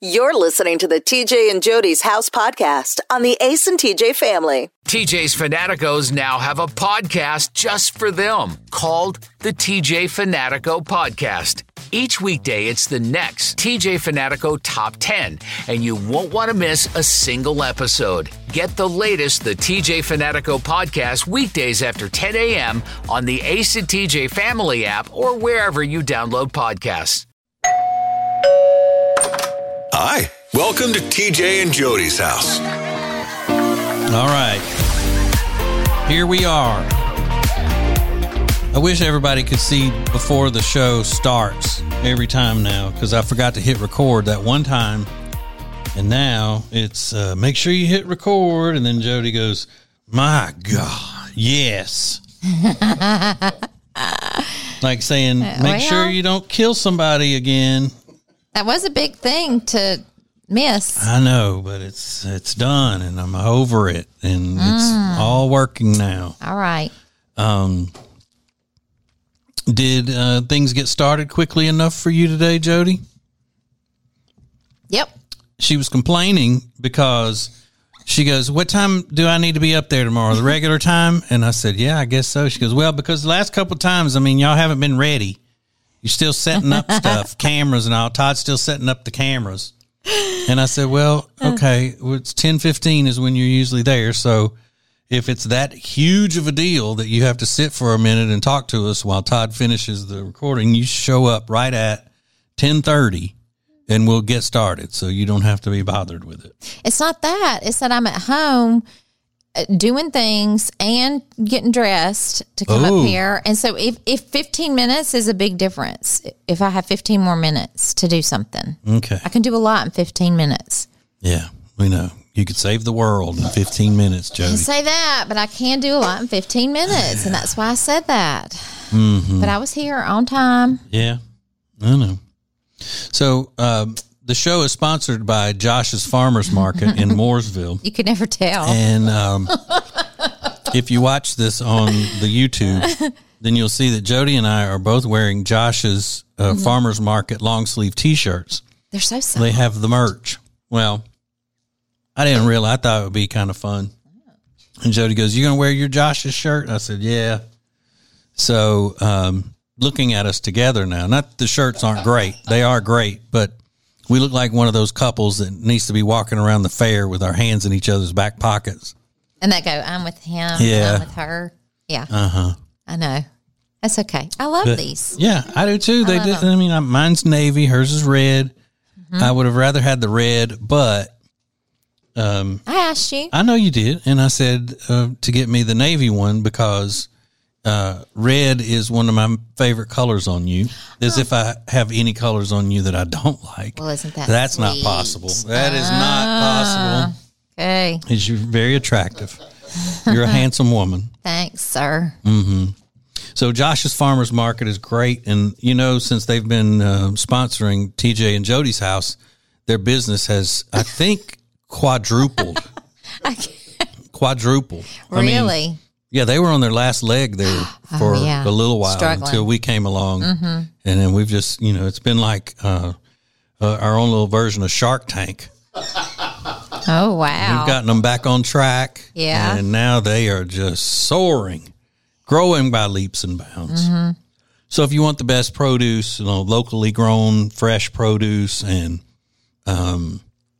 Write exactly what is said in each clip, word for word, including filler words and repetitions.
You're listening to the T J and Jody's House podcast on the Ace and T J family. T J's Fanaticos now have a podcast just for them called the T J Fanatico Podcast. Each weekday, it's the next T J Fanatico Top ten, and you won't want to miss a single episode. Get the latest, the T J Fanatico Podcast, weekdays after ten a.m. on the Ace and T J Family app or wherever you download podcasts. Hi, welcome to T J and Jody's house. All right, here we are. I wish everybody could see before the show starts every time now, because I forgot to hit record that one time, and now it's uh, make sure you hit record, and then Jody goes, "My God, yes." Like saying, make well, sure you don't kill somebody again. That was a big thing to miss. I know, but it's it's done, and I'm over it, and mm. it's all working now. All right. Um, did uh, things get started quickly enough for you today, Jody? Yep. She was complaining because she goes, "What time do I need to be up there tomorrow? The regular time?" And I said, "Yeah, I guess so." She goes, "Well, because the last couple of times, I mean, y'all haven't been ready. You're still setting up stuff, cameras and all. Todd's still setting up the cameras." And I said, well, okay, well, it's ten fifteen is when you're usually there. So if it's that huge of a deal that you have to sit for a minute and talk to us while Todd finishes the recording, you show up right at ten thirty and we'll get started. So you don't have to be bothered with it. It's not that. It's that I'm at home doing things and getting dressed to come oh. up here. And so if, if fifteen minutes is a big difference, if I have fifteen more minutes to do something, okay, I can do a lot in fifteen minutes. Yeah, we know. You could save the world in fifteen minutes, Jody. I say that, but I can do a lot in fifteen minutes. Yeah. And that's why I said that. Mm-hmm. But I was here on time. Yeah, I know. So, um, the show is sponsored by Josh's Farmers Market in Mooresville. You could never tell. And um, if you watch this on the YouTube, then you'll see that Jody and I are both wearing Josh's uh, mm-hmm. Farmers Market long sleeve T-shirts. They're so soft. They have the merch. Well, I didn't realize. I thought it would be kind of fun. And Jody goes, "You going to wear your Josh's shirt?" I said, "Yeah." So um, looking at us together now, not the shirts aren't great. They are great, but we look like one of those couples that needs to be walking around the fair with our hands in each other's back pockets. And they go, "I'm with him, yeah. I'm with her." Yeah. Uh-huh. I know. That's okay. I love but, these. Yeah, I do too. I they did. Them. I mean, mine's navy, hers is red. Mm-hmm. I would have rather had the red, but um, I asked you. I know you did, and I said uh, to get me the navy one because Uh, red is one of my favorite colors on you. As oh. if I have any colors on you that I don't like. Well, isn't that That's sweet? not possible. That is ah, not possible. Okay. Because you're very attractive. You're a handsome woman. Thanks, sir. Mm-hmm. So Josh's Farmers Market is great. And, you know, since they've been uh, sponsoring T J and Jody's house, their business has, I think, quadrupled. I can't. Quadrupled. Really? I mean, yeah, they were on their last leg there for oh, yeah. a little while Struggling. Until we came along. Mm-hmm. And then we've just, you know, it's been like uh, uh, our own little version of Shark Tank. Oh, wow. We've gotten them back on track. Yeah. And now they are just soaring, growing by leaps and bounds. Mm-hmm. So if you want the best produce, you know, locally grown, fresh produce and um,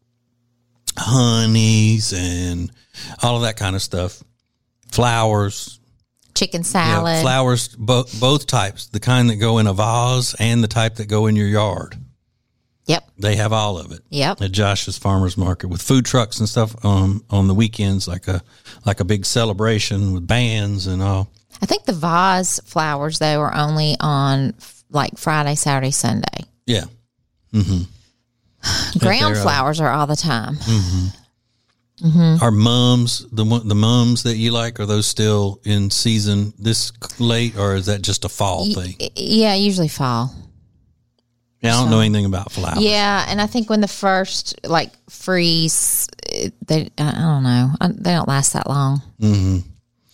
honeys and all of that kind of stuff, flowers, chicken salad, yeah, flowers, bo- both types, the kind that go in a vase and the type that go in your yard. Yep. They have all of it. Yep. At Josh's Farmers Market with food trucks and stuff um, on the weekends, like a like a big celebration with bands and all. I think the vase flowers, though, are only on like Friday, Saturday, Sunday. Yeah. Mm-hmm. Ground flowers are all the time. Mm-hmm. Mm-hmm. Are mums, the the mums that you like, are those still in season this late, or is that just a fall thing? Yeah, usually fall. Yeah, I don't so, know anything about flowers. Yeah, and I think when the first, like, freeze, they, I don't know, they don't last that long. Mm-hmm.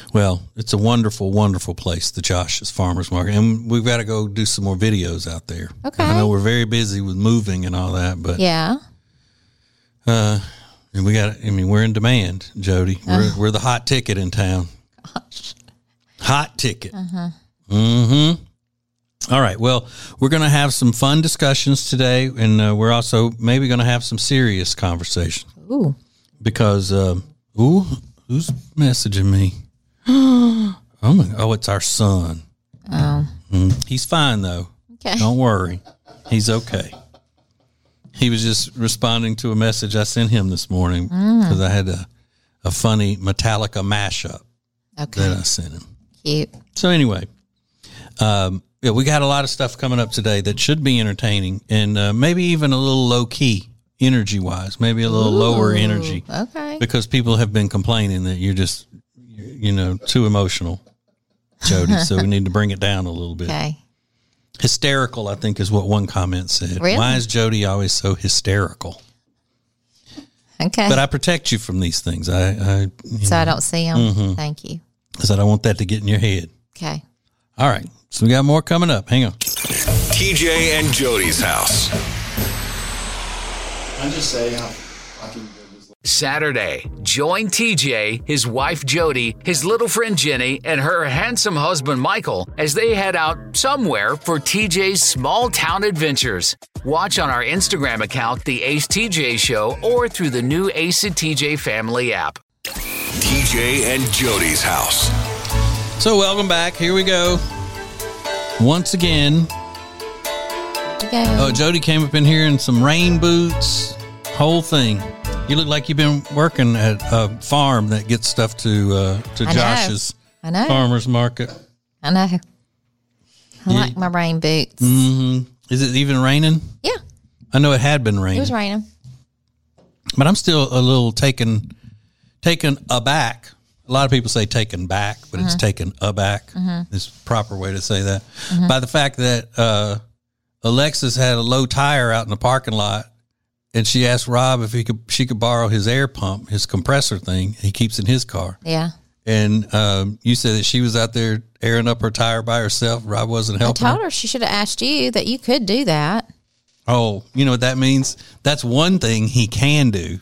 Well, it's a wonderful, wonderful place, the Josh's Farmers Market. And we've got to go do some more videos out there. Okay. I know we're very busy with moving and all that, but Yeah. uh, and we got, I mean, we're in demand, Jody. We're, Oh. we're the hot ticket in town. Gosh. Hot ticket. Uh-huh. Mm-hmm. All right. Well, we're going to have some fun discussions today, and uh, we're also maybe going to have some serious conversation. Ooh. Because, um, ooh, who's messaging me? Oh, my, oh, it's our son. Oh. Mm, he's fine, though. Okay. Don't worry. He's okay. He was just responding to a message I sent him this morning because Mm. I had a, a funny Metallica mashup Okay. that I sent him. Cute. So anyway, um, yeah, we got a lot of stuff coming up today that should be entertaining and uh, maybe even a little low key energy wise, maybe a little Ooh, lower energy Okay. because people have been complaining that you're just, you know, too emotional, Jody. So we need to bring it down a little bit. Okay. Hysterical, I think, is what one comment said. Really? Why is Jody always so hysterical? Okay. But I protect you from these things. I, I you so know, I don't see them. Mm-hmm. Thank you. because I don't want that to get in your head. Okay. All right. So we got more coming up. Hang on. T J and Jody's house. I just say how fucking good this looks. Saturday, join T J, his wife Jody, his little friend Jenny, and her handsome husband Michael as they head out somewhere for T J's small town adventures. Watch on our Instagram account, The Ace T J Show, or through the new Ace and T J Family app. T J and Jody's house. So welcome back. Here we go. Once again. Okay. Oh, Jody came up in here in some rain boots, whole thing. You look like you've been working at a farm that gets stuff to uh, to I know. Josh's I know. farmer's market. I know. I Yeah. like my rain boots. hmm Is it even raining? Yeah. I know it had been It raining, was raining. but I'm still a little taken taken aback. A lot of people say taken back, but it's taken aback. Is the proper way to say that. By the fact that uh, Alexis had a low tire out in the parking lot, and she asked Rob if he could she could borrow his air pump, his compressor thing he keeps in his car. Yeah. And um, you said that she was out there airing up her tire by herself. Rob wasn't I helping told her. her she should have asked you that you could do that. Oh, you know what that means? That's one thing he can do.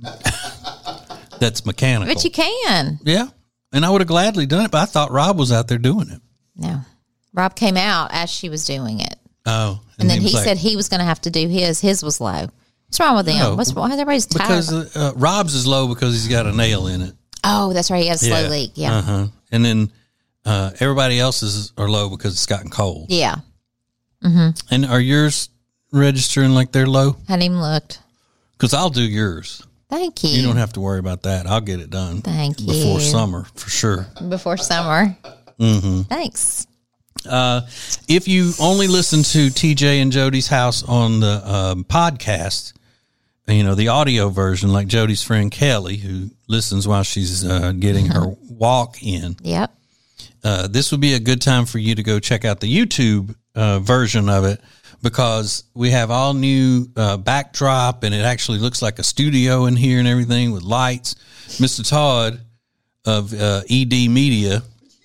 That's mechanical. But you can. Yeah. And I would have gladly done it, but I thought Rob was out there doing it. No. Rob came out as she was doing it. Oh. And, then he, was like- said he was going to have to do his. His was low. What's wrong with them? No. What's wrong? Everybody's tired. because uh, uh, Rob's is low because he's got a nail in it. Oh, that's right. He has a slow leak. Yeah. Uh-huh. And then uh, everybody else's are low because it's gotten cold. Yeah. And are yours registering like they're low? Hadn't even looked. Because I'll do yours. Thank you. You don't have to worry about that. I'll get it done. Thank you. Before summer, for sure. Before summer. Mm-hmm. Thanks. Uh, if you only listen to T J and Jody's house on the um, podcast, you know, the audio version, like Jody's friend Kelly, who listens while she's uh, getting her walk in, Yep. uh, this would be a good time for you to go check out the YouTube uh, version of it, because we have all new uh, backdrop, and it actually looks like a studio in here and everything with lights. Mister Todd of uh, E D Media,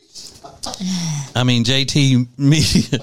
I mean J T Media,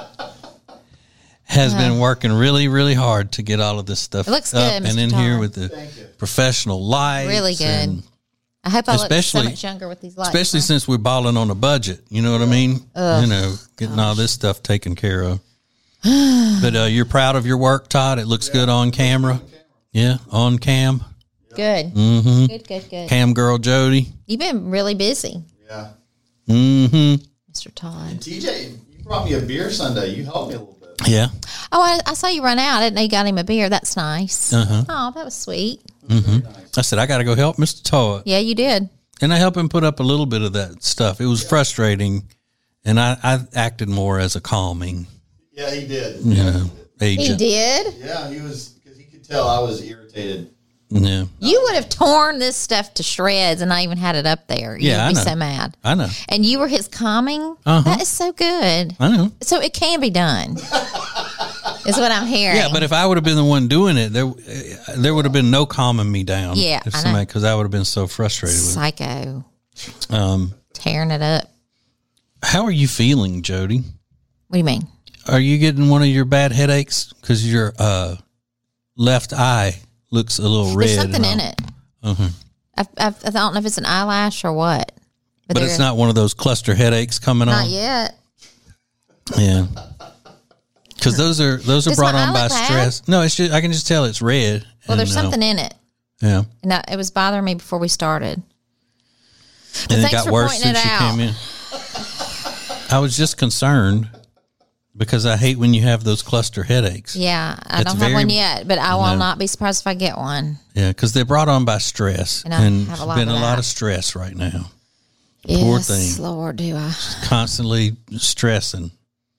has been working really, really hard to get all of this stuff It looks up good, and Mister in Todd. here with the professional lights. Really good. and I hope I look so especially- much younger with these lights. especially on. since we're balling on a budget. You know what I mean? You know, getting all this stuff taken care of. But uh, you're proud of your work, Todd. It looks good on camera. Yeah, on cam. Good. Mm-hmm. Good, good, good. Cam girl Jody. You've been really busy, Yeah. Mm-hmm. Mister Todd. T J, you brought me a beer Sunday. You helped me a little bit. Yeah. Oh, I, I saw you run out. I didn't know you got him a beer. That's nice. Uh-huh. Oh, that was sweet. I said, I got to go help Mister Todd. Yeah, you did. And I helped him put up a little bit of that stuff. It was frustrating, and I, I acted more as a calming, Yeah, he did. you know, He agent. did. Yeah, he was, because he could tell I was irritated. Yeah. You would have torn this stuff to shreds and not even had it up there. You'd Yeah, I be know. so mad. I know. And you were his calming. Uh-huh. That is so good. I know. So it can be done. Is what I'm hearing. Yeah, but if I would have been the one doing it, there there would have been no calming me down. Yeah, if I know. somebody, because I would have been so frustrated with Psycho. it. Um, tearing it up. How are you feeling, Jody? What do you mean? Are you getting one of your bad headaches? Because your uh, left eye looks a little red. There's something in it. Uh-huh. I, I, I don't know if it's an eyelash or what. But, but it's not one of those cluster headaches coming not on? Not yet. Yeah. Because those are those are Does brought my on eye by look bad? stress. No, it's just, I can just tell it's red. Well, and, there's uh, something in it. Yeah. And that, it was bothering me before we started. But and it thanks got for worse pointing since it you out. came in. I was just concerned because I hate when you have those cluster headaches. Yeah, I It's don't very- have one yet, but I will No. not be surprised if I get one. Yeah, because they're brought on by stress. And I And have a it's lot been of a lot that. of stress right now. Yes, Poor thing. Lord, do I. Constantly stressing.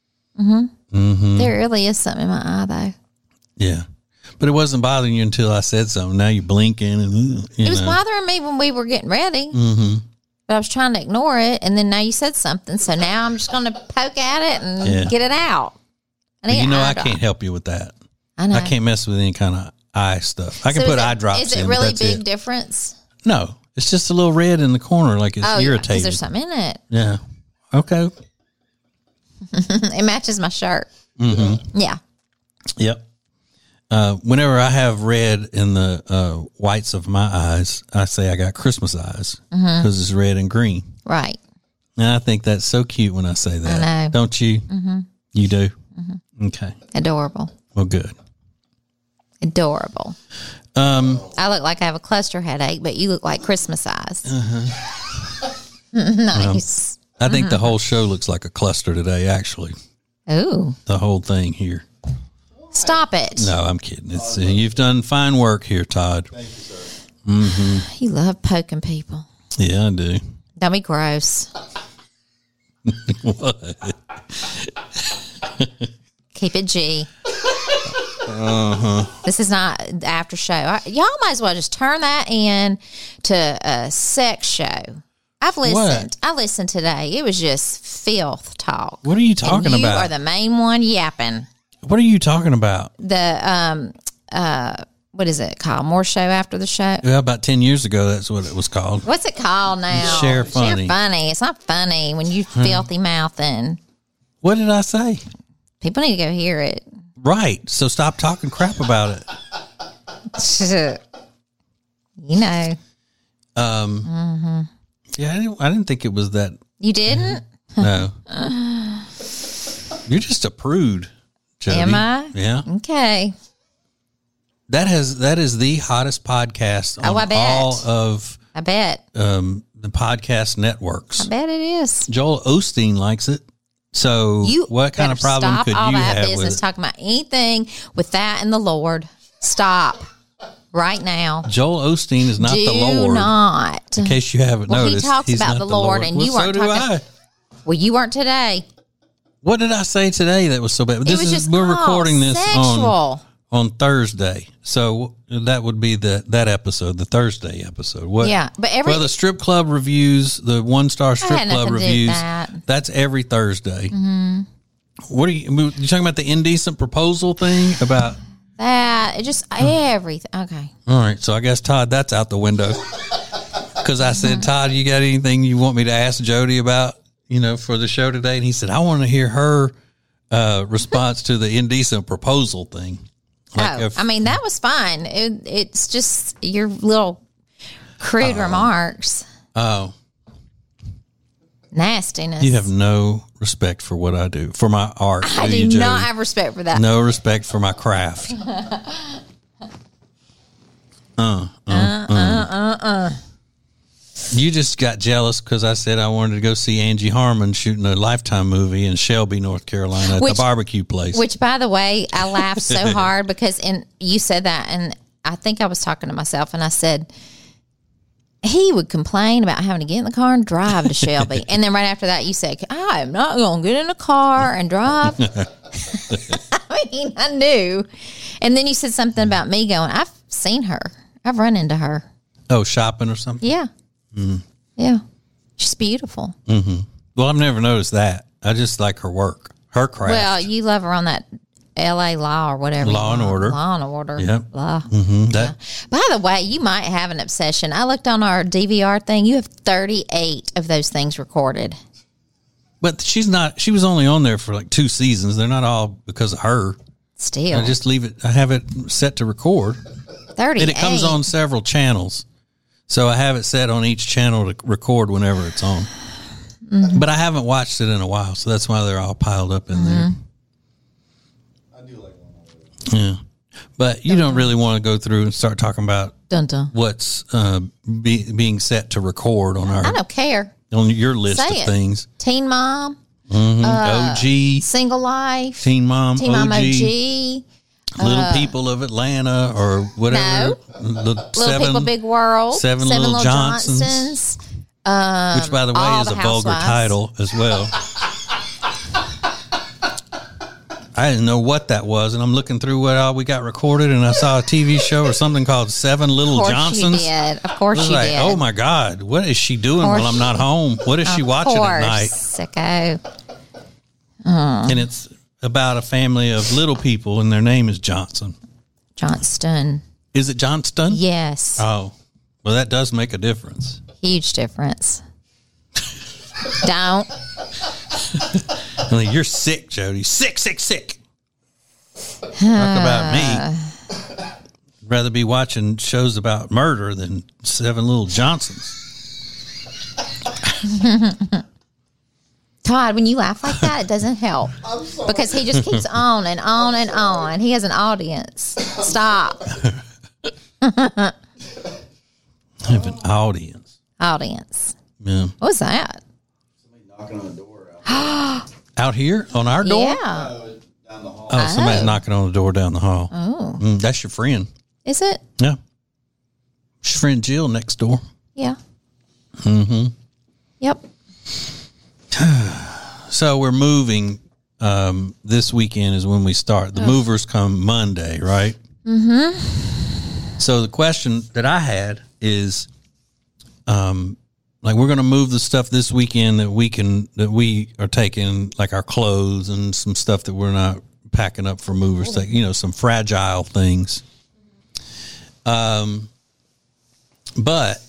There really is something in my eye, though. Yeah. But it wasn't bothering you until I said something. Now you're blinking. And, you It was know. bothering me when we were getting ready. Mm-hmm. But I was trying to ignore it, and then now you said something, so now I'm just going to poke at it and Yeah. get it out. I But need you an know eye I drop. can't help you with that. I know. I can't mess with any kind of eye stuff. I can So put is it- eye drops Is it in, but really that's big it. difference? No, it's just a little red in the corner, like it's Oh, yeah, 'cause irritated. there's something in it. Yeah. Okay. It matches my shirt. Mm-hmm. Yeah. Yep. Uh, whenever I have red in the uh, whites of my eyes, I say I got Christmas eyes because Mm-hmm. it's red and green. Right. And I think that's so cute when I say that. I know. Don't you? Mm-hmm. You do? Mm-hmm. Okay. Adorable. Well, good. Adorable. Um, I look like I have a cluster headache, but you look like Christmas eyes. Uh-huh. Nice. I think the whole show looks like a cluster today, actually. Ooh. The whole thing here. Stop it. No, I'm kidding. It's uh, you've done fine work here, Todd. Thank you, sir. You love poking people. Yeah, I do. Don't be gross. What? Keep it G. Uh-huh. This is not the after show. I, y'all might as well just turn that in to a sex show. I've listened. I listened today. It was just filth talk. What are you talking and you about? You are the main one yapping. What are you talking about? The um uh what is it called? More show after the show. Well, about ten years ago, that's what it was called. What's it called now? Share funny. Share funny. It's not funny when you filthy mouthing. What did I say? People need to go hear it. Right. So stop talking crap about it. You know. Um. Mm-hmm. Yeah, I didn't, I didn't think it was that. You didn't? No. You're just a prude, Jody. Am I? Yeah. Okay. That has that is the hottest podcast on Oh, I bet. all of I bet. um, the podcast networks. I bet it is. Joel Osteen likes it. So You what kind of better problem stop could all you that have business with it? talking about anything with that and the Lord. Stop right now. Joel Osteen is not Do the Lord. not. In case you haven't Well, he noticed, talks he's about not the Lord, and well, you so aren't do talking- I. Well, you weren't today. What did I say today that was so bad? This it was is just we're called recording this sexual. on on Thursday, so that would be the that episode, the Thursday episode. What? Yeah, but every- well, the strip club reviews, the one star strip had club nothing to do with reviews. that. That's every Thursday. Mm-hmm. What are you? You talking about the indecent proposal thing about? That it just everything. Okay. All right, so I guess Todd, that's out the window. Because I said, Todd, you got anything you want me to ask Jody about, you know, for the show today? And he said, I want to hear her uh, response to the indecent proposal thing. Like oh, if- I mean that was fine. It, it's just your little crude remarks, oh, nastiness. you have no respect for what I do, for my art. I do do you, Jody? not have respect for that. No respect for my craft. uh, uh, uh, uh, uh. You just got jealous because I said I wanted to go see Angie Harmon shooting a Lifetime movie in Shelby, North Carolina at Which- the barbecue place. Which, by the way, I laughed so hard because in you said that, and I think I was talking to myself, and I said he would complain about having to get in the car and drive to Shelby, and then right after that, you said, "I am not going to get in a car and drive." I mean, I knew, and then you said something about me going. I've seen her. I've run into her. Oh, shopping or something? Yeah, Mm. yeah, she's beautiful. Mm-hmm. Well, I've never noticed that. I just like her work, her craft. Well, you love her on that L A Law or whatever. Law and Order. Law and Order. Yep. Law. Mm-hmm. That. Yeah. By the way, you might have an obsession. I looked on our D V R thing. You have thirty-eight of those things recorded. But she's not. She was only on there for like two seasons. They're not all because of her. Still, I just leave it. I have it set to record. thirty-eight. And it comes on several channels, so I have it set on each channel to record whenever it's on. Mm-hmm. But I haven't watched it in a while, so that's why they're all piled up in mm-hmm. there. I do like one. Yeah, but you dun, don't really want to go through and start talking about dun, dun. what's uh, be, being set to record on our. I don't care. On your list Say of it. things. Teen Mom. Mm-hmm. Uh, O G. Single Life. Teen Mom. Teen O G. Mom O G. Little uh, People of Atlanta or whatever. No. The Little seven, People Big World. Seven, seven Little, little Johnsons. Johnsons. Um, Which, by the way, is a vulgar title as well. I didn't know what that was, and I'm looking through what all we got recorded, and I saw a T V show or something called Seven Little Johnsons. Of course you did. Of course you like, did. Oh, my God. What is she doing while I'm not home? What is she watching at night? Sicko. Uh. And it's about a family of little people, and their name is Johnson. Johnston. Is it Johnston? Yes. Oh, well, that does make a difference. Huge difference. Don't. I mean, you're sick, Jody. Sick, sick, sick. Talk about me. I'd rather be watching shows about murder than Seven Little Johnsons. Todd, when you laugh like that, it doesn't help. Because he just keeps on and on and on. He has an audience. Stop. I have an audience. Audience. Yeah. What was that? Somebody knocking on the door out, out here? On our door? Yeah. no, down the hall. Oh, somebody's Oh. knocking on the door down the hall. Oh. Mm, that's your friend. Is it? Yeah. It's your friend Jill next door. Yeah. Mm-hmm. Yep. So we're moving. Um, this weekend is when we start. The oh. movers come Monday, right? Mm-hmm. So the question that I had is, um, like we're going to move the stuff this weekend that we can that we are taking, like our clothes and some stuff that we're not packing up for movers. Like, you know, some fragile things. Um, but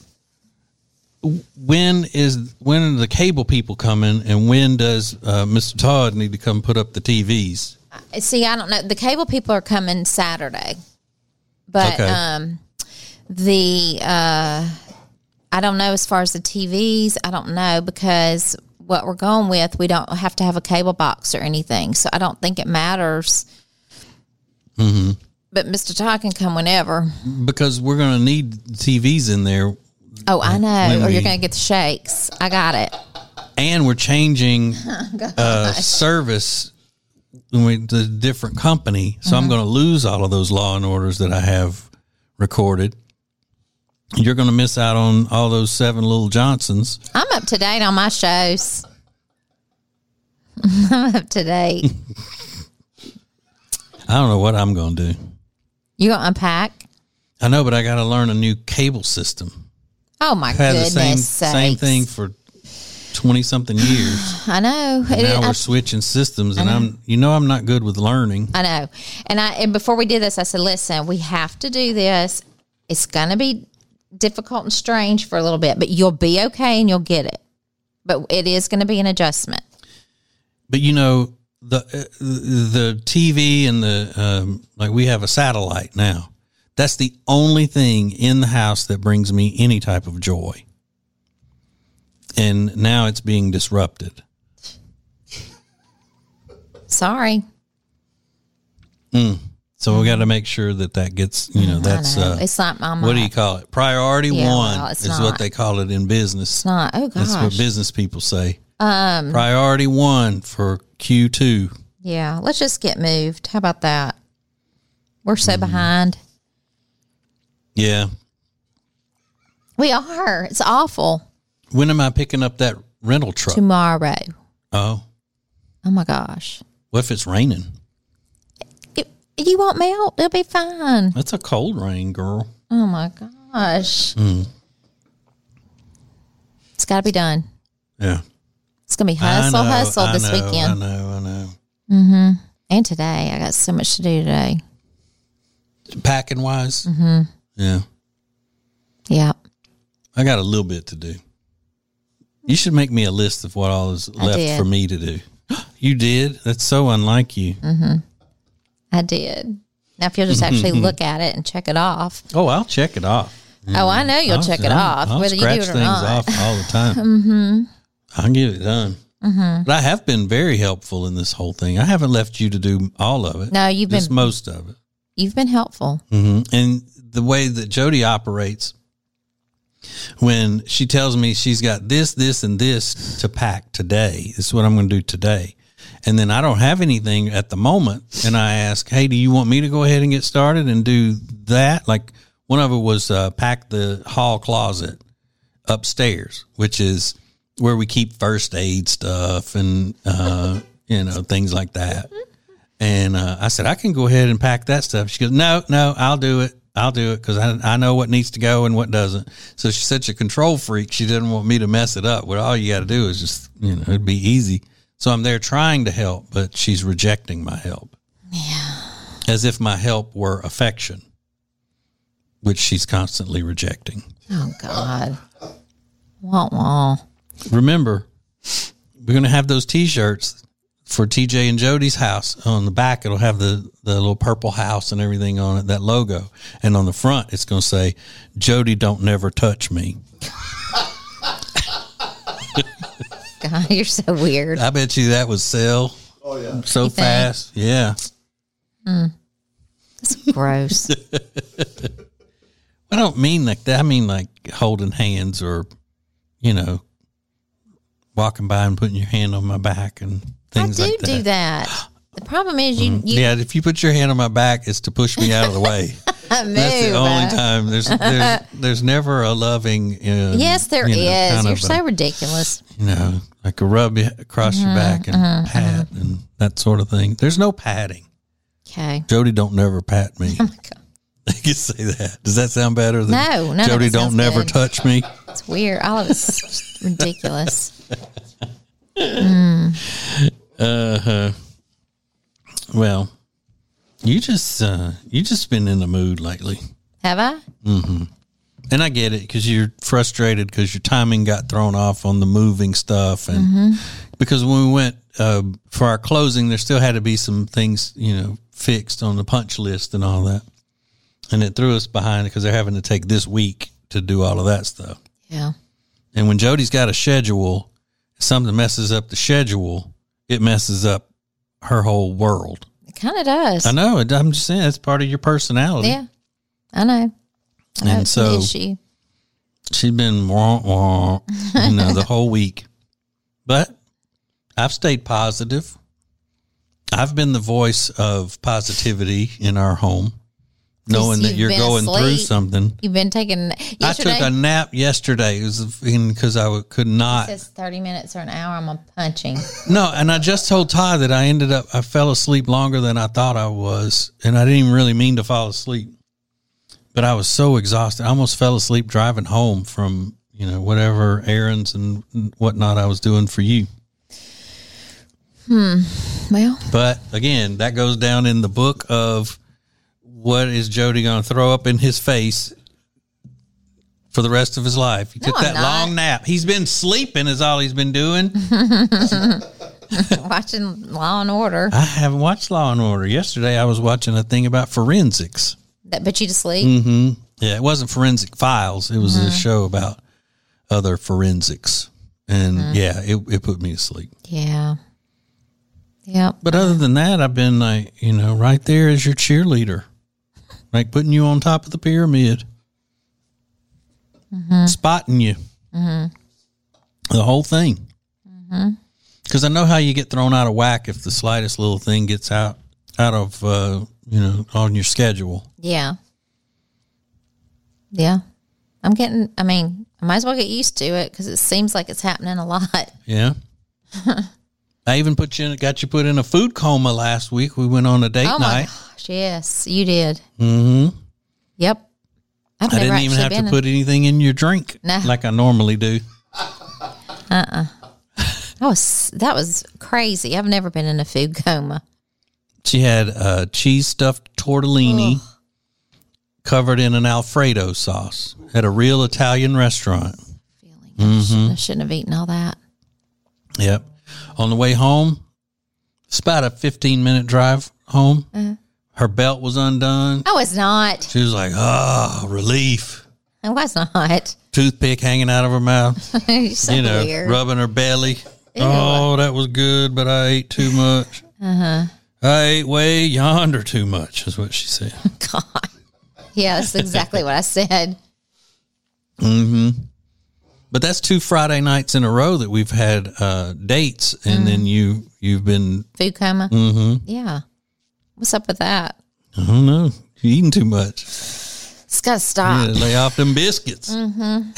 when is when are the cable people coming, and when does uh, Mister Todd need to come put up the T Vs? See, I don't know. The cable people are coming Saturday, but okay. um, the uh, I don't know as far as the T Vs. I don't know because what we're going with, we don't have to have a cable box or anything, so I don't think it matters. Mm-hmm. But Mister Todd can come whenever because we're going to need T Vs in there. Oh, I know. Or we, you're going to get the shakes. I got it. And we're changing oh, uh, service with a different company. So mm-hmm. I'm going to lose all of those Law and Orders that I have recorded. You're going to miss out on all those Seven Little Johnsons. I'm up to date on my shows. I'm up to date. I don't know what I'm going to do. You going to unpack? I know, but I got to learn a new cable system. Oh, my I've had goodness the same, sakes. same thing for twenty-something years. I know. And now it, we're I, switching systems, and I'm, you know, I'm not good with learning. I know. And I and before we did this, I said, listen, we have to do this. It's going to be difficult and strange for a little bit, but you'll be okay and you'll get it. But it is going to be an adjustment. But, you know, the uh, the T V and the, um, like we have a satellite now. That's the only thing in the house that brings me any type of joy. And now it's being disrupted. Sorry. Mm. So we got to make sure that that gets, you know, that's, know. uh, it's not, I'm what not, do you call it? Priority yeah, one well, is not. what they call it in business. It's not. Oh, gosh. That's what business people say. Um, Priority one for Q two. Yeah. Let's just get moved. How about that? We're so mm. behind. Yeah. We are. It's awful. When am I picking up that rental truck? Tomorrow. Oh. Oh, my gosh. What if it's raining? It, you won't melt. It'll be fine. That's a cold rain, girl. Oh, my gosh. Mm. It's got to be done. Yeah. It's going to be hustle, know, hustle I this know, weekend. I know, I know. Mm-hmm. And today, I got so much to do today. Packing wise? Mm-hmm. Yeah. Yeah. I got a little bit to do. You should make me a list of what all is left for me to do. You did? That's so unlike you. Mm-hmm. I did. Now, if you'll just actually look at it and check it off. Oh, I'll check it off. Oh, I know you'll I'll, check it I'll, off, I'll whether you do it or things not. off all the time. mm-hmm. I'll get it done. Mm-hmm. But I have been very helpful in this whole thing. I haven't left you to do all of it. No, you've just been most of it. You've been helpful. Mm-hmm. And the way that Jody operates, when she tells me she's got this, this, and this to pack today, this is what I'm going to do today. And then I don't have anything at the moment. And I ask, hey, do you want me to go ahead and get started and do that? Like one of it was uh, pack the hall closet upstairs, which is where we keep first aid stuff and, uh, you know, things like that. And uh, I said, I can go ahead and pack that stuff. She goes, no, no, I'll do it. I'll do it because I, I know what needs to go and what doesn't. So she's such a control freak. She didn't want me to mess it up. Well, all you got to do is just, you know, it'd be easy. So I'm there trying to help, but she's rejecting my help. Yeah. As if my help were affection, which she's constantly rejecting. Oh, God. Wah, wah. Remember, we're going to have those T-shirts for T J and Jody's house. On the back, it'll have the, the little purple house and everything on it, that logo. And on the front, it's going to say, Jody, don't never touch me. God, you're so weird. I bet you that would sell. Oh, yeah. So You think? fast. Yeah. Mm. That's gross. I don't mean like that. I mean like holding hands or, you know, walking by and putting your hand on my back and things I do like that. do that. The problem is you, you Yeah, if you put your hand on my back, it's to push me out of the way. move. That's the only time. There's there's, there's never a loving. Uh, Yes, there you know, is. kind You're of so a, ridiculous. You know, like a rub across Mm-hmm, your back and pat and that sort of thing. There's no patting. Okay. Jody, don't never pat me. Oh, my God. You can say that. Does that sound better than No, none of Jody, it don't sounds never good. touch me? It's weird. All of it's ridiculous. Mm. Uh-huh. Well, you just uh, you just been in the mood lately. Have I? Mm-hmm. And I get it because you're frustrated because your timing got thrown off on the moving stuff. And Mm-hmm. because when we went uh, for our closing, there still had to be some things, you know, fixed on the punch list and all that. And it threw us behind because they're having to take this week to do all of that stuff. Yeah. And when Jody's got a schedule, if something messes up the schedule, it messes up her whole world. It kind of does. I know. I'm just saying it's part of your personality. Yeah. I know. I know And it's so an issue. she's been wah, wah, you know, the whole week. But I've stayed positive. I've been the voice of positivity in our home, knowing that you've you're been going through asleep. something. You've been taking yesterday. I took a nap yesterday. It was because I w- could not. It says thirty minutes or an hour. I'm a punching. No, and I just told Ty that I ended up, I fell asleep longer than I thought I was, and I didn't even really mean to fall asleep. But I was so exhausted. I almost fell asleep driving home from, you know, whatever errands and whatnot I was doing for you. Hmm. Well, But again, that goes down in the book of what is Jody going to throw up in his face for the rest of his life. He No, took I'm that not. long nap. He's been sleeping is all he's been doing. watching Law and Order. I haven't watched Law and Order. Yesterday I was watching a thing about forensics. That put you to sleep. Mm-hmm. Yeah, it wasn't Forensic Files. It was Mm-hmm. a show about other forensics. And Mm-hmm. yeah, it, it put me to sleep. Yeah. Yep. But other than that, I've been like, you know, right there as your cheerleader, like putting you on top of the pyramid, Mm-hmm. spotting you, Mm-hmm. the whole thing. Mm-hmm. Because I know how you get thrown out of whack if the slightest little thing gets out out of uh, you know, on your schedule. Yeah. Yeah. I'm getting, I mean, I might as well get used to it because it seems like it's happening a lot. Yeah. I even put you in, got you put in a food coma last week. We went on a date Oh my night. gosh. Yes, you did. Mm-hmm. Yep. I've I never didn't even actually have been to in- put anything in your drink No. like I normally do. That was, that was crazy. I've never been in a food coma. She had uh, cheese stuffed tortellini Ugh. covered in an Alfredo sauce at a real Italian restaurant. Feeling mm-hmm. I, shouldn't, I shouldn't have eaten all that. Yep. On the way home, it's about a fifteen minute drive home. Uh-huh. Her belt was undone. I was not. She was like, oh, relief. I was not. Toothpick hanging out of her mouth. So you know, weird. rubbing her belly. Ew. Oh, that was good, but I ate too much. Uh-huh. I ate way yonder too much, is what she said. God. Yeah, that's exactly what I said. Mm-hmm. But that's two Friday nights in a row that we've had uh, dates, and mm. then you, you've been... Food coma? Mm-hmm. Yeah. What's up with that? I don't know. You're eating too much. It's got to stop. You lay off them biscuits. Mm-hmm.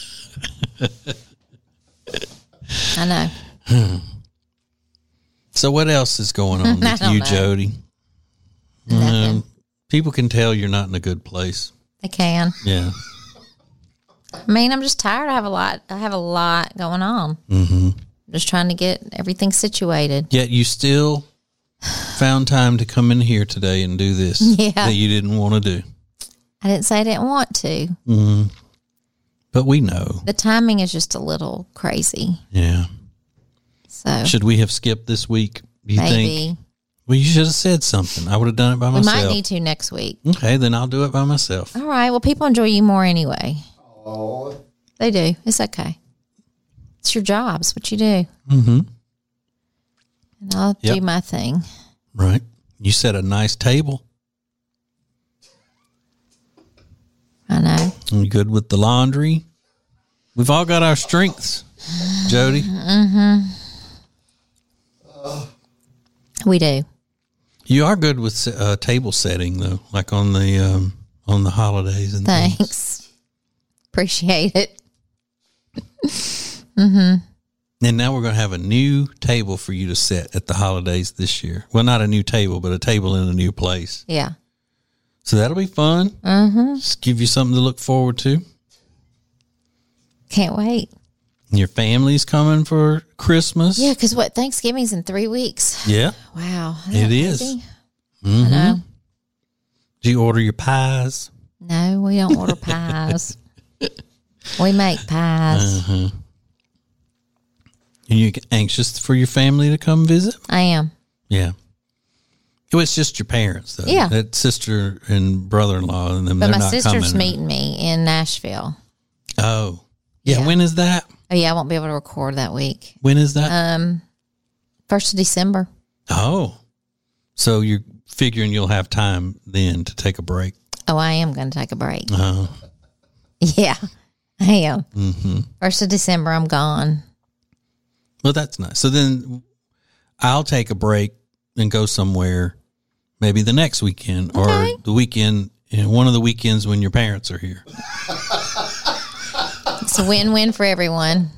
I know. So what else is going on with you, know. Jody? Um, people can tell you're not in a good place. They can. Yeah. I mean, I'm just tired. I have a lot. I have a lot going on. Mm-hmm. Just trying to get everything situated. Yet you still found time to come in here today and do this yeah. that you didn't want to do. I didn't say I didn't want to. Mm-hmm. But we know. The timing is just a little crazy. Yeah. So should we have skipped this week, do you maybe. think? Well, you should have said something. I would have done it by we myself. We might need to next week. Okay, then I'll do it by myself. All right. Well, people enjoy you more anyway. Oh. They do. It's okay. It's your job. It's what you do. Mm-hmm. And I'll yep. do my thing. Right. You set a nice table. I know. You good with the laundry? We've all got our strengths, Jody. Mm-hmm. We do. You are good with uh, table setting, though, like on the um, on the holidays and Thanks. Things. Appreciate it. mm-hmm. And now we're going to have a new table for you to set at the holidays this year. Well, not a new table, but a table in a new place. Yeah. So that'll be fun. Mm-hmm. Just give you something to look forward to. Can't wait. Your family's coming for Christmas. Yeah, because what, Thanksgiving's in three weeks. Yeah. Wow. It is. Mm-hmm. I know. Do you order your pies? No, we don't order pies. We make pies. Uh-huh. Are you anxious for your family to come visit? I am. Yeah. Well, it's just your parents, though. Yeah. That sister and brother-in-law and them, but they're my not sister's coming. meeting me in Nashville. Oh. Yeah, yeah. When is that? Oh, yeah, I won't be able to record that week. When is that? Um, first of December. Oh. So you're figuring you'll have time then to take a break. Oh, I am going to take a break. Oh. Yeah, I am. Mm-hmm. First of December, I'm gone. Well, that's nice. So then I'll take a break and go somewhere maybe the next weekend okay. or the weekend, you know, one of the weekends when your parents are here. It's a win-win for everyone.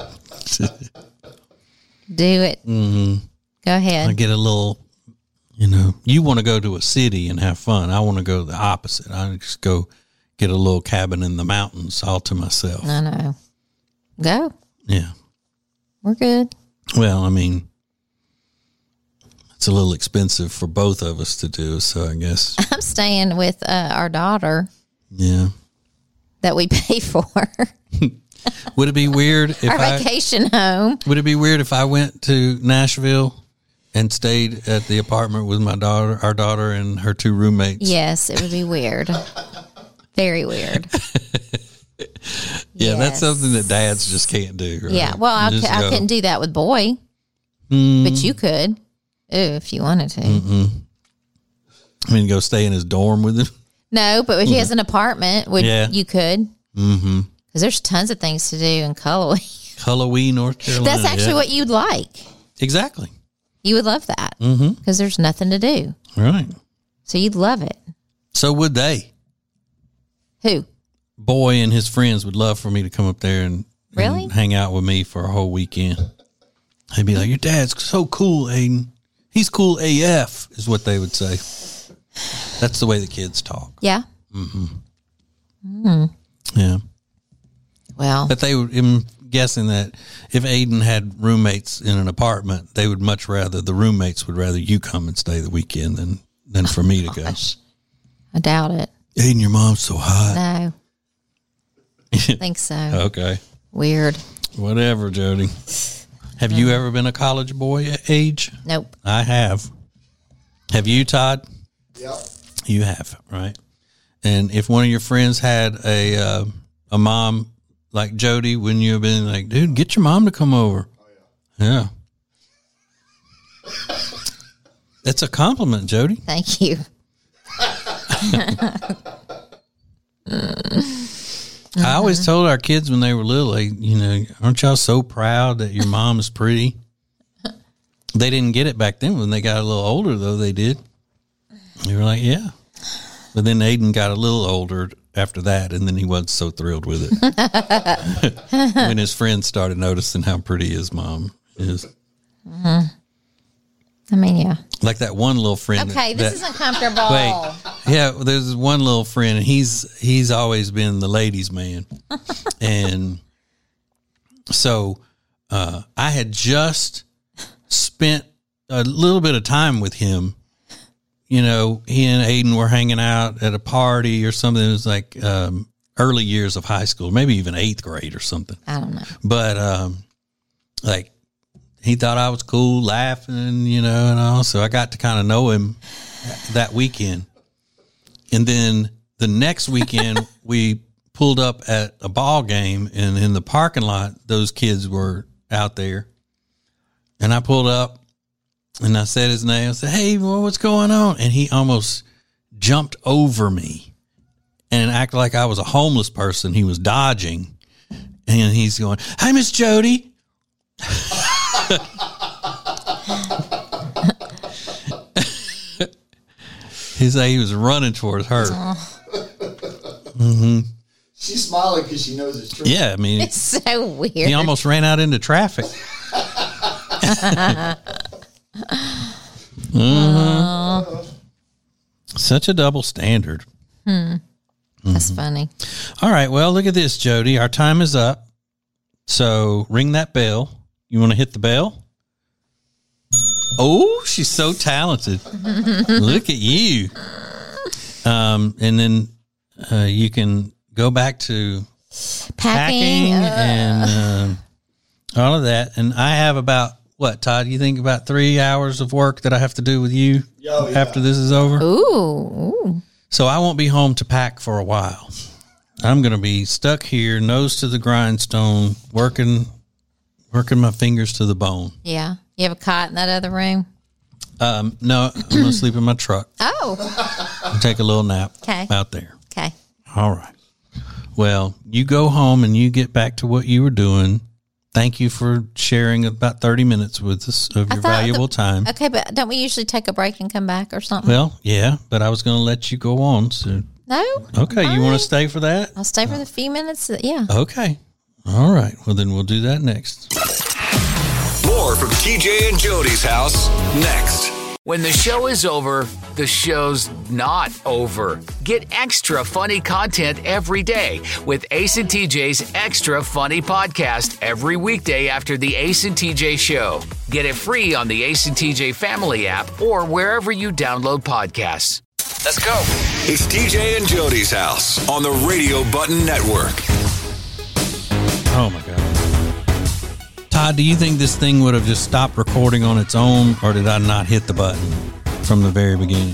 Do it. Mm-hmm. Go ahead. I get a little, you know, you want to go to a city and have fun. I want to go the opposite. I just go get a little cabin in the mountains all to myself. I know. Go. Yeah. We're good. Well, I mean, it's a little expensive for both of us to do, so I guess. I'm staying with uh, our daughter. Yeah. That we pay for. Would it be weird if our I, vacation home? Would it be weird if I went to Nashville and stayed at the apartment with my daughter, our daughter, and her two roommates? Yes, it would be weird. Very weird. Yeah, yes. That's something that dads just can't do. Right? Yeah, well, I, c- I couldn't do that with boy, mm. but you could, ooh, if you wanted to. Mm-mm. I mean, go stay in his dorm with him? No, but if he has an apartment, would yeah. you could? Mm-hmm. Because there's tons of things to do in Cullowhee. Cullowhee, North Carolina. That's actually yeah. what you'd like. Exactly. You would love that. Because mm-hmm. there's nothing to do. Right. So you'd love it. So would they? Who? Boy and his friends would love for me to come up there and, really? and hang out with me for a whole weekend. They'd be like, your dad's so cool, Aiden. He's cool A F, is what they would say. That's the way the kids talk. Yeah. Mm-hmm. Mm. Yeah. Well. But they would um, guessing that if Aiden had roommates in an apartment, they would much rather, the roommates would rather you come and stay the weekend than, than for me to go. Gosh, I doubt it. Aiden, your mom's so hot. No. I think so. Okay. Weird. Whatever, Jody. Have you ever been a college boy age? Nope. I have. Have you, Todd? Yep. You have, right? And if one of your friends had a uh, a mom like Jody, wouldn't you have been like, dude, get your mom to come over? Oh, yeah. Yeah. That's a compliment, Jody. Thank you. I always told our kids when they were little, like, you know, aren't y'all so proud that your mom is pretty? They didn't get it back then. When they got a little older, though, they did. They were like, yeah. But then Aiden got a little older after that, and then he wasn't so thrilled with it. When his friends started noticing how pretty his mom is. Mm-hmm. I mean, yeah. Like that one little friend. Okay, that, this isn't comfortable. Wait, yeah, there's one little friend, and he's he's always been the ladies' man. And so uh, I had just spent a little bit of time with him. You know, he and Aiden were hanging out at a party or something. It was like um, early years of high school, maybe even eighth grade or something. I don't know. But, um, like, he thought I was cool, laughing, you know, and all. So I got to kind of know him that weekend. And then the next weekend, we pulled up at a ball game, and in the parking lot, those kids were out there. And I pulled up, and I said his name. I said, hey, well, what's going on? And he almost jumped over me and acted like I was a homeless person. He was dodging. And he's going, hey, Miss Jody. He's like, he was running towards her. Mm-hmm. She's smiling because she knows it's true. Yeah, I mean, It's so weird. he almost ran out into traffic. Mm-hmm. Such a double standard. Hmm. That's funny. All right. Well, look at this, Jody. Our time is up. So ring that bell. You want to hit the bell? Oh, she's so talented. Look at you. Um, and then uh, you can go back to Packing, packing uh. and uh, all of that. And I have about, what, Todd, you think about three hours of work that I have to do with you Oh, yeah. after this is over? Ooh. Ooh. So I won't be home to pack for a while. I'm going to be stuck here, nose to the grindstone, working working my fingers to the bone. Yeah. You have a cot in that other room? Um, no, I'm going to sleep in my truck Oh. and take a little nap 'Kay. out there. Okay. All right. Well, you go home and you get back to what you were doing. Thank you for sharing about thirty minutes with us of I your thought valuable the- time. Okay, but don't we usually take a break and come back or something? Well, yeah, but I was going to let you go on. So, No? okay, you want to stay for that? I'll stay for the few minutes. That, yeah. Okay. All right. Well, then we'll do that next. More from T J and Jody's house next. When the show is over, the show's not over. Get extra funny content every day with Ace and T J's Extra Funny Podcast every weekday after the Ace and T J Show. Get it free on the Ace and T J Family app or wherever you download podcasts. Let's go. It's T J and Jody's house on the Radio Button Network. Oh, my God. Todd, do you think this thing would have just stopped recording on its own, or did I not hit the button from the very beginning?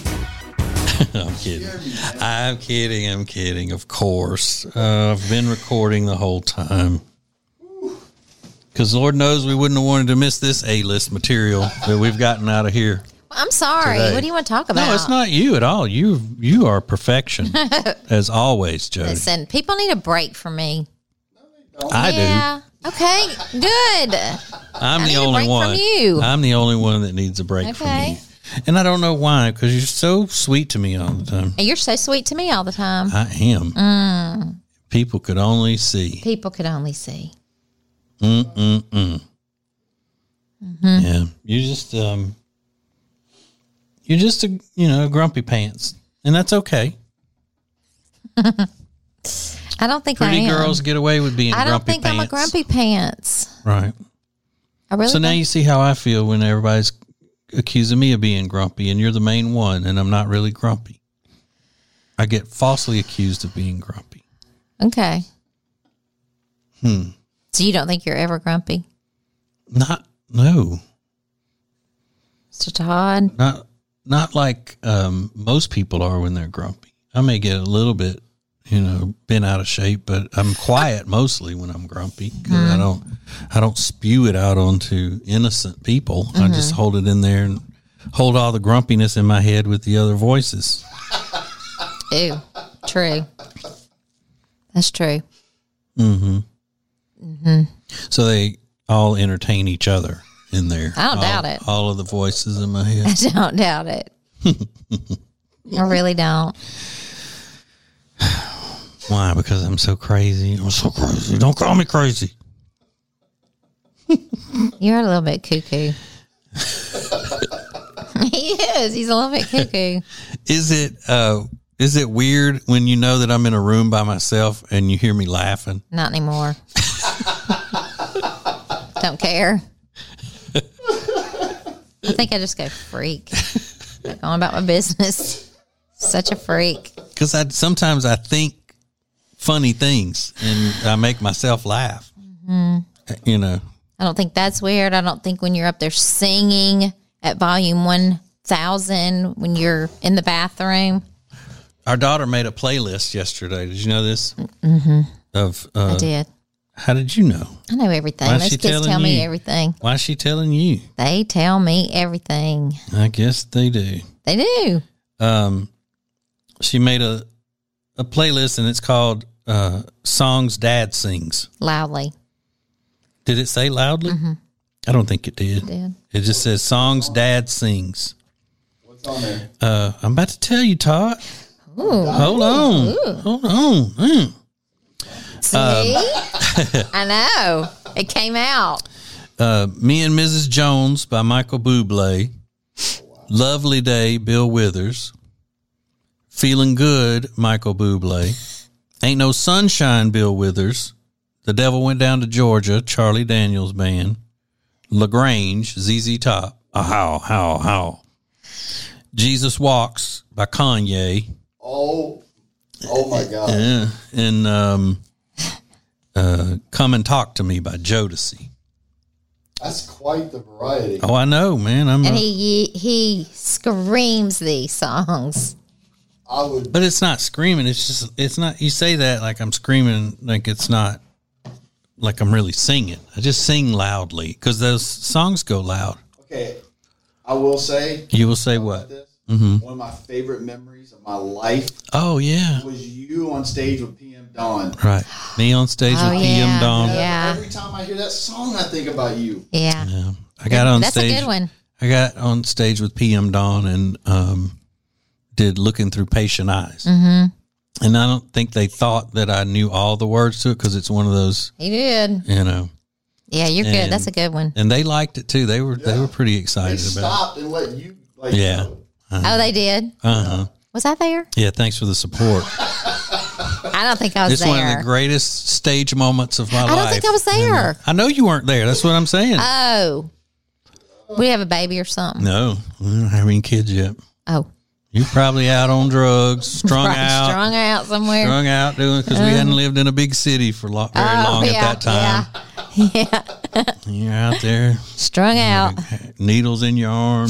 I'm kidding. I'm kidding. I'm kidding. Of course. Uh, I've been recording the whole time. Because Lord knows we wouldn't have wanted to miss this A-list material that we've gotten out of here. I'm sorry. Today. What do you want to talk about? No, it's not you at all. You you are perfection, as always, Jody. Listen, people need a break from me. I yeah. Okay, good. I'm I the need a only break one. from you. I'm the only one that needs a break from Okay. you. And I don't know why, because you're so sweet to me all the time. And you're so sweet to me all the time. I am. Mm. People could only see. People could only see. Mm-mm-mm. Mm-hmm. Yeah. You just, um, you're just a, you know, grumpy pants. And that's okay. I I don't think Pretty I am. girls get away with being I don't grumpy think pants. I'm a grumpy pants. Right. I really So now don't. you see how I feel when everybody's accusing me of being grumpy, and you're the main one, and I'm not really grumpy. I get falsely accused of being grumpy. Okay. Hmm. So you don't think you're ever grumpy, Not, no. Mister Todd? Not not like um, most people are when they're grumpy. I may get a little bit, you know, bent out of shape, but I'm quiet mostly when I'm grumpy because Mm-hmm. I don't I don't spew it out onto innocent people. I just Mm-hmm. hold it in there and hold all the grumpiness in my head with the other voices. Ew. True. That's true. Mm-hmm. Mm-hmm. So they all entertain each other in there. I don't all, doubt it. All of the voices in my head. I don't doubt it. I really don't. Why? Because I'm so crazy. I'm so crazy. Don't call me crazy. You're a little bit cuckoo. He is. He's a little bit cuckoo. Is it uh is it weird when you know that I'm in a room by myself and you hear me laughing? Not anymore. Don't care. I think I just go freak. Like, going about my business. Such a freak. Because I sometimes I think funny things and I make myself laugh. Mm-hmm. You know. I don't think that's weird. I don't think when you're up there singing at volume one thousand when you're in the bathroom. Our daughter made a playlist yesterday. Did you know this? Mm-hmm. Of uh, I did. How did you know? I know everything. Why is Those she kids telling tell me you? everything. Why is she telling you? They tell me everything. I guess they do. They do. Um, she made a a playlist and it's called uh, "Songs Dad Sings." Loudly. Did it say loudly? Mm-hmm. I don't think it did. It did. It just says "Songs Dad Sings." What's on there? Uh, I'm about to tell you, Todd. Ooh. Hold on. Ooh. Hold on. Mm. See? I know. It came out. Uh, Me and Missus Jones by Michael Bublé. Lovely Day, Bill Withers. Feeling Good, Michael Bublé. Ain't No Sunshine, Bill Withers. The Devil Went Down to Georgia, Charlie Daniels Band. LaGrange, Z Z Top. A how, how, how. Jesus Walks by Kanye. Oh, oh my God. Yeah. And um, uh, Come and Talk to Me by Jodeci. That's quite the variety. Oh, I know, man. I'm And a, he he screams these songs. I would. but it's not screaming. It's just, it's not, you say that like I'm screaming, like it's not, like I'm really singing. I just sing loudly because those songs go loud. Okay, I will say. You will say about what? This, Mm-hmm. One of my favorite memories of my life Oh, yeah. was you on stage with P M Dawn. Right. Me on stage Oh, with P M yeah. Dawn. Yeah. Every time I hear that song, I think about you. Yeah. Yeah. I got on That's stage. a good one. I got on stage with P M Dawn and um, did Looking Through Patient Eyes. Mm-hmm. And I don't think they thought that I knew all the words to it because it's one of those, He did. you know. Yeah, you're good. And- That's a good one. And they liked it too. They were they were pretty They excited about stopped and let you. Like, it. Yeah. Oh, they did? Uh huh. Was I there? Yeah. Thanks for the support. I don't think I was It's there. one of the greatest stage moments of my I life. don't think I was there. I know you weren't there. That's what I'm saying. Oh. We have a baby or something. no, we don't have any kids yet. Oh. You're probably out on drugs, strung Right, out, strung, Strung out somewhere. out doing because we hadn't lived in a big city for lo- very Oh, long yeah, at that time. Yeah. yeah. You're out there, Strung out. needles in your arm.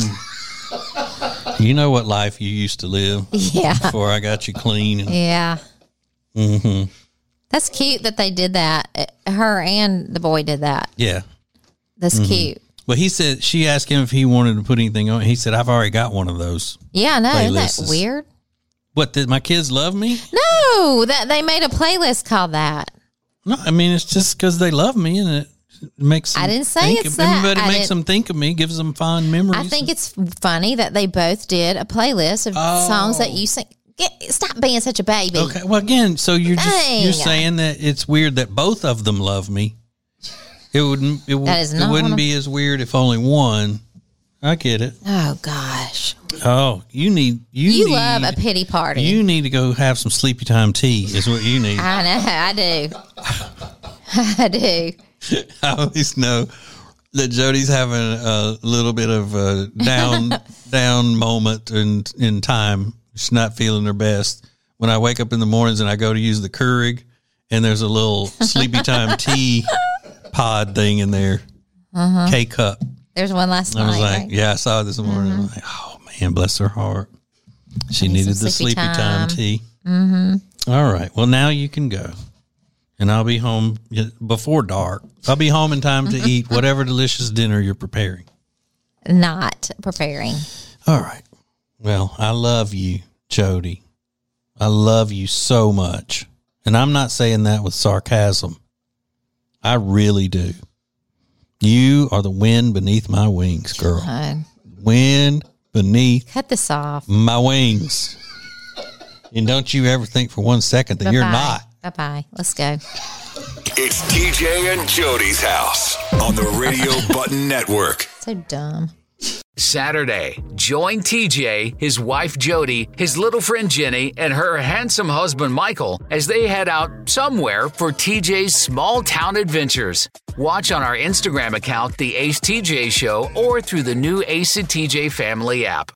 You know what life you used to live Yeah. before I got you clean. And, Yeah. mm-hmm. That's cute that they did that. Uh, Her and the boy did that. Yeah. That's Mm-hmm. cute. But he said, she asked him if he wanted to put anything on. He said, I've already got one of those. Yeah, I know. Isn't that Playlists. weird? What, did my kids love me? No, that they made a playlist called that. No, I mean, it's just because they love me and it makes them I didn't say think it's of, that. Everybody I makes didn't- them think of me, gives them fond memories. I think it's funny that they both did a playlist of Oh. songs that you sing. Get, stop being such a baby. Okay, well, again, so you're just Dang. you're saying that it's weird that both of them love me. It wouldn't. It, That is it not wouldn't one of- be as weird if only one. I get it. Oh gosh, Oh, you need you. you need, love a pity party. You need to go have some sleepy time tea. Is what you need. I know. I do. I do. I always know that Jody's having a little bit of a down down moment in in time. She's not feeling her best. When I wake up in the mornings and I go to use the Keurig, and there's a little sleepy time tea pod thing in there, uh-huh. K cup. There's one last I was night. like, right? yeah, I saw it this morning. Mm-hmm. I'm like, oh man, bless her heart. She need needed some the sleepy sleepy time, time. tea. Mm-hmm. All right. Well, now you can go. And I'll be home before dark. I'll be home in time to eat whatever delicious dinner you're preparing. Not preparing. All right. Well, I love you, Jody. I love you so much. And I'm not saying that with sarcasm. I really do. You are the wind beneath my wings, girl. God. Wind beneath Cut this off. my wings. And don't you ever think for one second that Bye-bye. you're not. Bye-bye. Let's go. It's T J and Jody's house on the Radio Button Network. So dumb. Saturday, join T J, his wife Jody, his little friend Jenny, and her handsome husband Michael as they head out somewhere for T J's small town adventures. Watch on our Instagram account, The Ace T J Show, or through the new Ace and T J Family app.